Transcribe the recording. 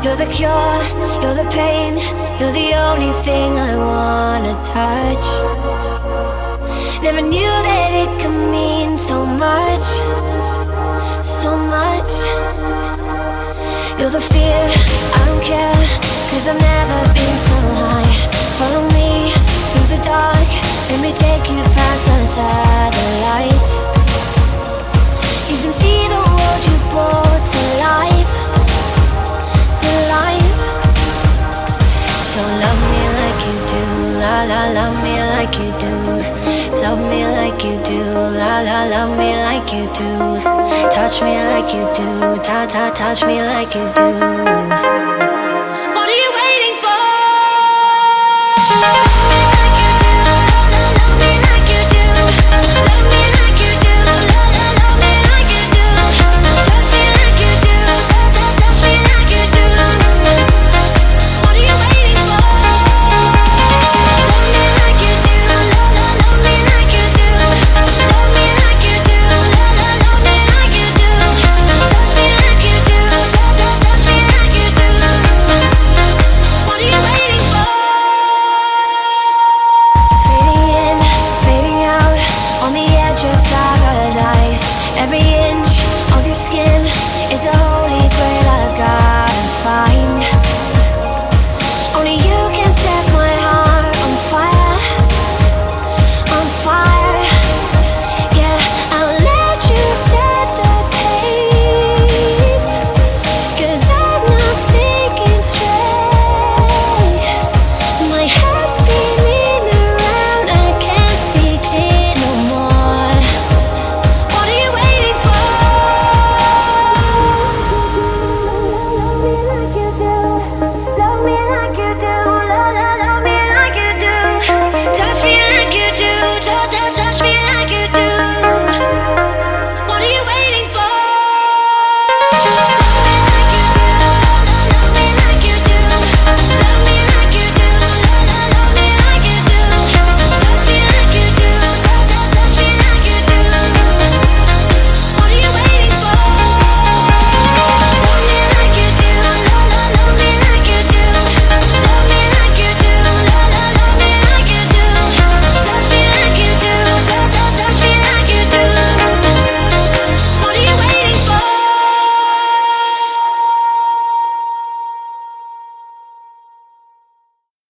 You're the cure, you're the pain, you're the only thing I wanna touch. Never knew that it could mean so much, so much. You're the fear, I don't care, 'cause I've never been so high. Follow me through the dark, let me take you past the satellites. You can see the world you brought to life, to life. So love me like you do, la la, love me like you do. Love me like you do, la la, love me like you do. Touch me like you do, ta ta, touch me like you do.